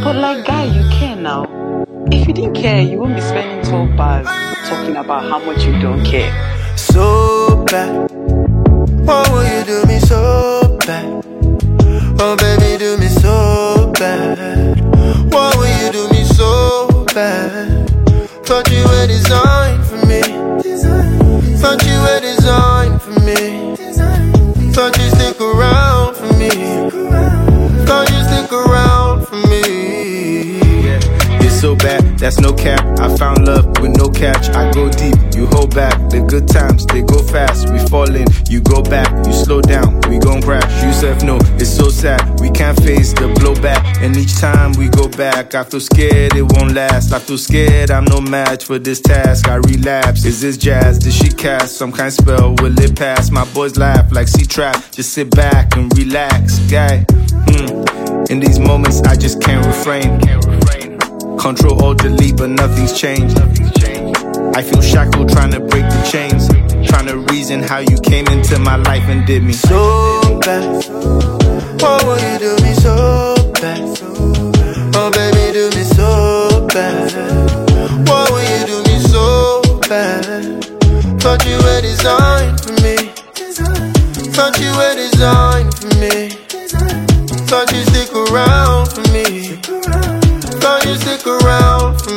But like, guy, you care now. If you didn't care, you won't be spending 12 bars talking about how much you don't care. So bad. Why will you do me so bad? Oh baby, do me so bad. Why will you do me so bad? Thought you were designed for me. Thought you were designed for me. Thought you stick around for me. Thought you stick around for me. Yeah, it's so bad, that's no cap. I found love with no catch. I go deep, you hold back. The good times, they go fast. We fall in, you go back. You slow down, we gon' crash. You said no, it's so sad. We can't face the blowback. And each time we go back, I feel scared it won't last. I feel scared I'm no match for this task. I relapse, is this jazz? Did she cast some kind of spell? Will it pass? My boys laugh like C-Trap. Just sit back and relax, guy. In these moments I just can't refrain. Control or delete, but nothing's changed. I feel shackled trying to break the chains. Trying to reason how you came into my life and did me so bad. Why will you do me so bad? Oh baby, do me so bad. Why will you do me so bad? Thought you were designed for me. Thought you were designed for me. Thought you stick around for me. Thought you stick around for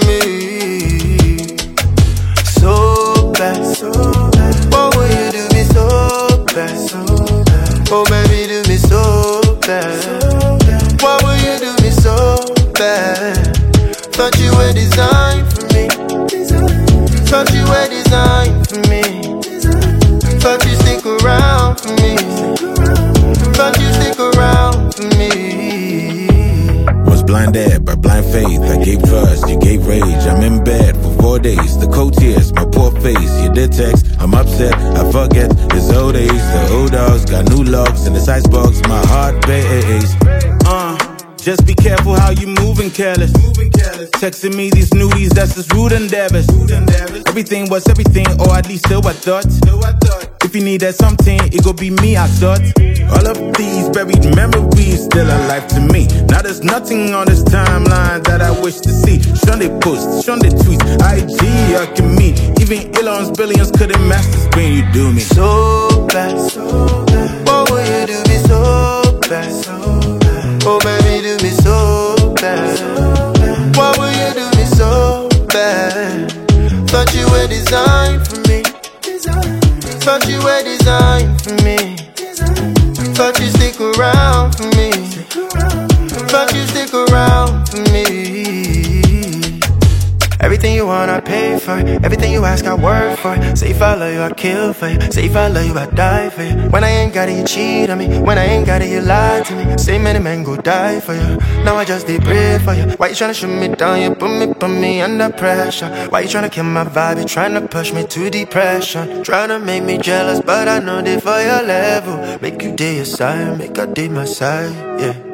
me. So bad. Why will you do me so bad? Oh baby, do me so bad. Why will you do me so bad? Thought you were designed for me. Thought you were designed for me. Thought you stick around for me. Thought you stick around for me. Was blinded by blind faith. I gave trust, you gave rage. I'm in bed for 4 days. The cold tears, my poor face. You did text, I'm upset, I forget. It's old age, the old dogs got new locks in this icebox. My heart pays. Just be careful how you moving, careless. Texting me these nudies, that's just rude endeavors. Everything was everything, or at least still I thought. If you needed something, it go be me, I thought. All of these buried memories still alive to me. Now there's nothing on this timeline that I wish to see. Shun they posts, shun they tweets, IG, I can meet. Even Elon's billions couldn't match the spin you do me so bad. Why will you do me so bad? Oh baby, do me so bad. Why will you do me so bad? Thought you were designed for me. Thought you were designed for me. Thought you stick around for me. Thought you stick around for me. Everything you want, I pay for. Everything you ask, I work for. Say if I love you, I kill for you. Say if I love you, I die for you. When I ain't got it, you cheat on me. When I ain't got it, you lie to me. Say many men go die for you. Now I just did pray for you. Why you tryna shoot me down? You put me under pressure. Why you tryna kill my vibe? You tryna push me to depression. Tryna make me jealous, but I know they for your level. Make you day your side, make I day my side, yeah.